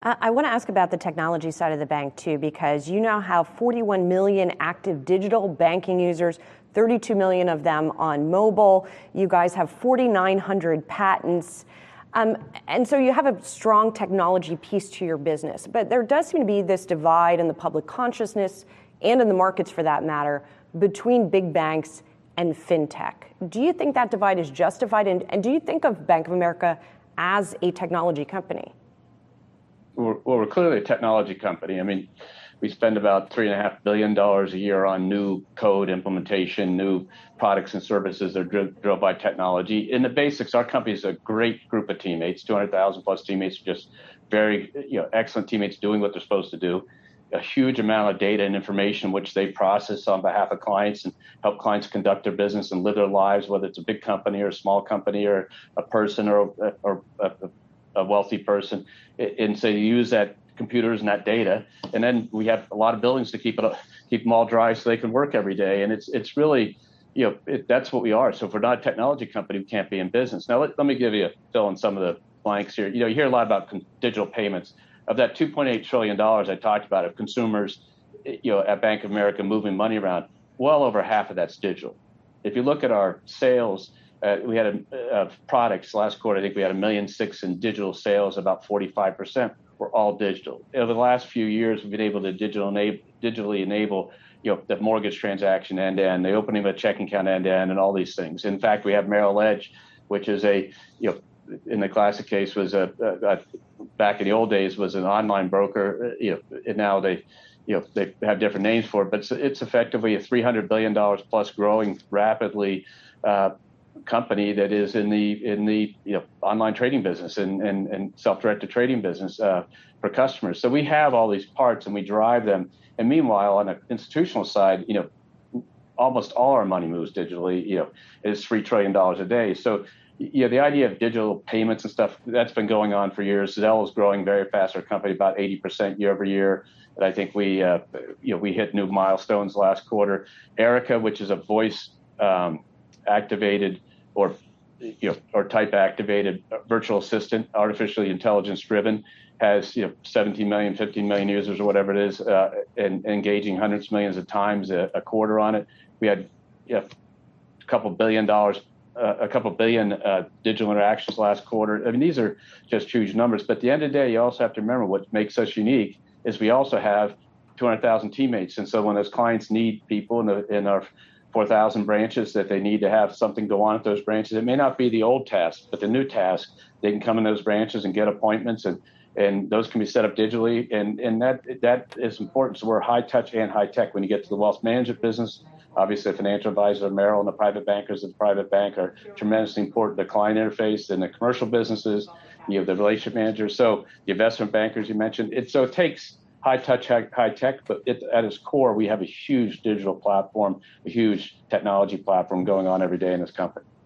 I want to ask about the technology side of the bank too, because you now have 41 million active digital banking users, 32 million of them on mobile. You guys have 4,900 patents. And so you have a strong technology piece to your business. But there does seem to be this divide in the public consciousness and in the markets for that matter between big banks and fintech. Do you think that divide is justified? And do you think of Bank of America as a technology company? We're clearly a technology company. I mean, we spend about $3.5 billion a year on new code implementation, new products and services that are driven by technology. In the basics, our company is a great group of teammates, 200,000 plus teammates, just very excellent teammates doing what they're supposed to do. A huge amount of data and information which they process on behalf of clients and help clients conduct their business and live their lives, whether it's a big company or a small company or a person or a wealthy person. And so you use that computers and that data, and then we have a lot of buildings to keep them all dry so they can work every day. And it's really, that's what we are. So if we're not a technology company, we can't be in business. Now let me give you fill in some of the blanks here. You hear a lot about digital payments. Of that $2.8 trillion I talked about of consumers, at Bank of America moving money around, well over half of that's digital. If you look at our sales, we had products last quarter. I think we had $1.6 million in digital sales. About 45% were all digital. Over the last few years, we've been able to digitally enable, the mortgage transaction end to end, the opening of a checking account end to end, and all these things. In fact, we have Merrill Edge, which is in the classic case was back in the old days was an online broker. And now they have different names for it, but it's effectively a $300 billion plus growing rapidly company that is in the online trading business and self-directed trading business for customers. So we have all these parts and we drive them. And meanwhile, on the institutional side, almost all our money moves digitally. It's $3 trillion a day. So the idea of digital payments and stuff, that's been going on for years. Zelle is growing very fast. Our company about 80% year over year. And I think we hit new milestones last quarter. Erica, which is a voice activated or type activated virtual assistant, artificially intelligence driven, has 17 million, 15 million users or whatever it is, and engaging hundreds of millions of times a quarter on it. We had a couple billion digital interactions last quarter. I mean, these are just huge numbers. But at the end of the day, you also have to remember what makes us unique is we also have 200,000 teammates. And so when those clients need people in our 4,000 branches that they need to have something go on at those branches, it may not be the old task, but the new task. They can come in those branches and get appointments, and those can be set up digitally. And that is important. So we're high touch and high tech. When you get to the wealth management business, obviously, the financial advisor of Merrill and the private bankers of the private bank are tremendously important. The client interface and the commercial businesses, you have the relationship managers. So the investment bankers you mentioned. It takes high touch, high tech, but at its core, we have a huge digital platform, a huge technology platform going on every day in this company.